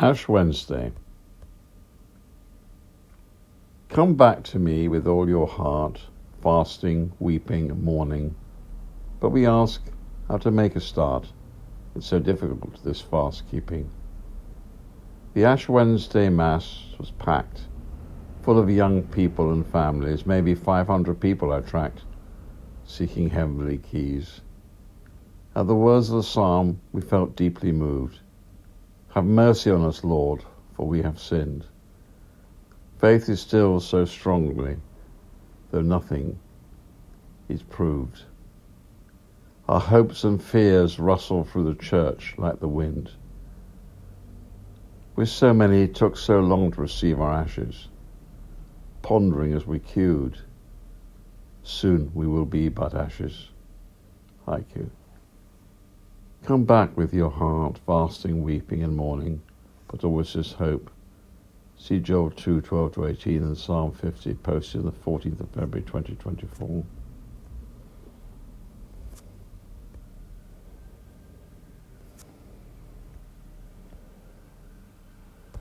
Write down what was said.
Ash Wednesday. Come back to me with all your heart, fasting, weeping, and mourning. But we ask how to make a start. It's so difficult, this fast keeping. The Ash Wednesday Mass was packed, full of young people and families. Maybe 500 people I tracked, seeking heavenly keys. At the words of the psalm, we felt deeply moved. Have mercy on us, Lord, for we have sinned. Faith is still so strongly, though nothing is proved. Our hopes and fears rustle through the church like the wind. With so many, it took so long to receive our ashes, pondering as we queued. Soon we will be but ashes. Haiku. Come back with your heart, fasting, weeping, and mourning, but always this hope. See Joel 2:12-18 and Psalm 50, posted on the 14th of February 2024.